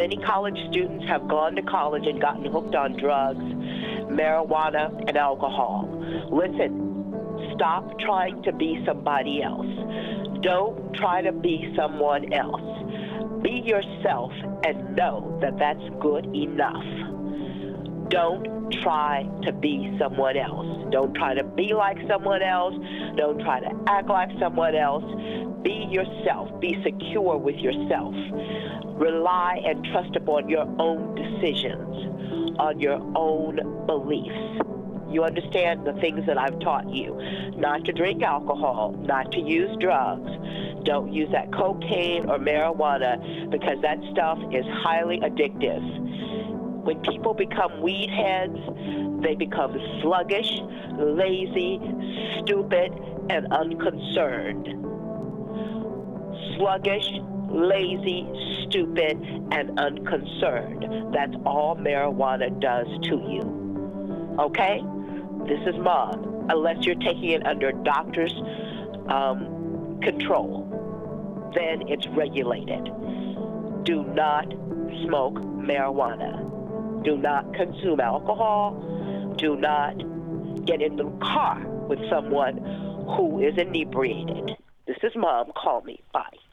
Many college students have gone to college and gotten hooked on drugs, marijuana, and alcohol. Listen, stop trying to be somebody else. Don't try to be someone else. Be yourself and know that that's good enough. Don't try to be someone else. Don't try to be like someone else. Don't try to act like someone else. Be yourself. Be secure with yourself. Rely and trust upon your own decisions, on your own beliefs. You understand the things that I've taught you. Not to drink alcohol, not to use drugs. Don't use that cocaine or marijuana because that stuff is highly addictive. When people become weed heads, they become sluggish, lazy, stupid, and unconcerned. Sluggish, lazy, stupid, and unconcerned. That's all marijuana does to you. Okay? This is Mom. Unless you're taking it under doctor's control, then it's regulated. Do not smoke marijuana. Do not consume alcohol. Do not get in the car with someone who is inebriated. This is Mom. Call me. Bye.